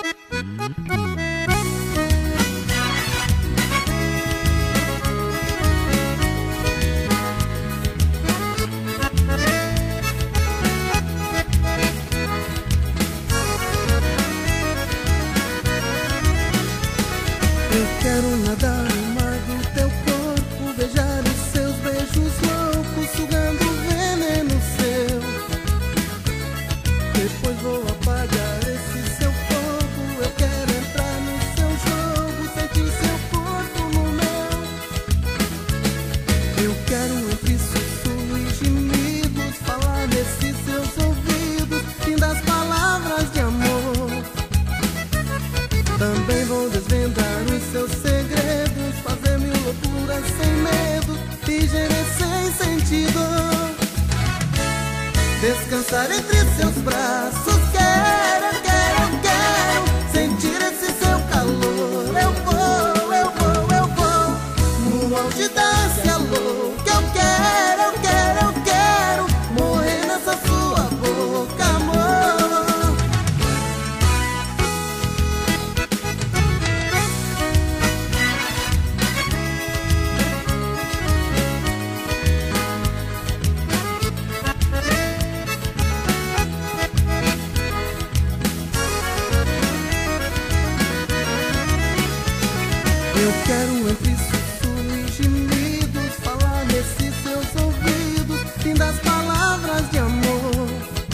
Eu quero nadar no mar do teu corpo, beijar os seus beijos loucos, sugando o veneno seu. Depois vou apagar esse seu fogo. Eu quero entrar no seu jogo, sentir seu corpo no meu. Eu quero entre sussurro e gemidos falar nesses seus ouvidos lindas palavras de amor. Também vou desvendar os seus segredos, fazer mil loucuras sem medo e gemer sem sentido. Descansar entre seus braços, quero, eu quero, eu quero sentir esse seu calor. Eu vou, eu vou, eu vou no auge da ânsia louca. Eu quero, eu quero, eu quero morrer nessa sua boca, amor. Eu quero entre sussurro e gemidos falar nesses seus ouvidos lindas palavras de amor.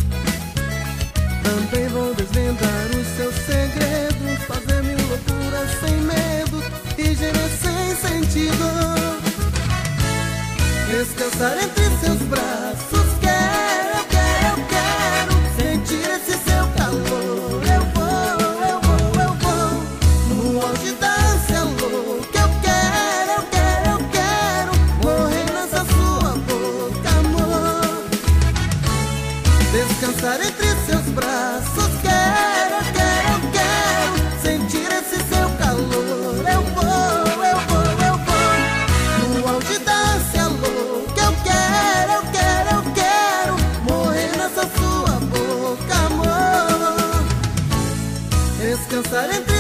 Também vou desvendar os seus segredos, fazer mil loucuras sem medo e gemer sem sentido. Descansar entre seus braços, quero, eu quero, eu quero sentir esse seu calor. Eu vou, eu vou, eu vou no auge da ânsia louca. Eu quero, eu quero, eu quero morrer nessa sua boca, amor. Descansar entre seus braços, quero, eu quero, eu quero sentir esse seu calor. Eu vou, eu vou, eu vou no auge da ânsia louca. Eu quero, eu quero, eu quero morrer nessa sua boca, amor. Descansar entre